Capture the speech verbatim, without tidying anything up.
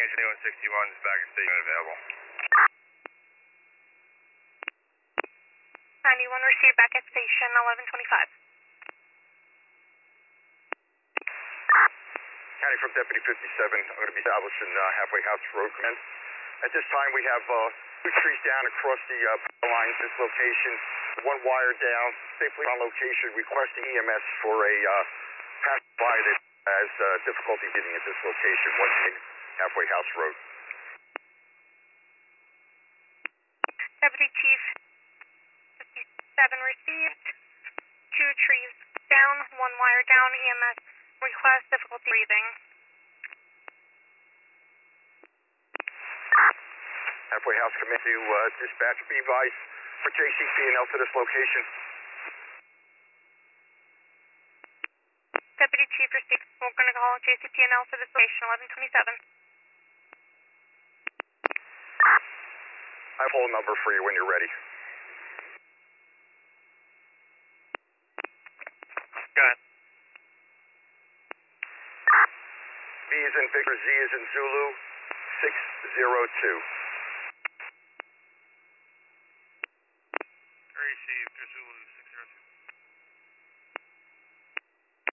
engine one sixty-one is back at station available. ninety-one received back at station eleven twenty-five. County from Deputy fifty-seven, I'm going to be established in uh, Halfway House Road Command. At this time, we have uh, two trees down across the uh, power lines, this location, one wire down, safely on location, requesting E M S for a uh, passerby that has uh, difficulty getting at this location, one in Halfway House Road. Deputy Chief fifty-seven received, two trees down, one wire down, E M S request difficulty breathing. Halfway House command to uh, dispatch, be advised for J C P and L to this location. Deputy Chief received, we're going to call J C P and L to this location eleven twenty-seven. I have a whole number for you when you're ready. Go ahead. V is in Victor, Z is in Zulu, six zero two. Received, Zulu six zero two.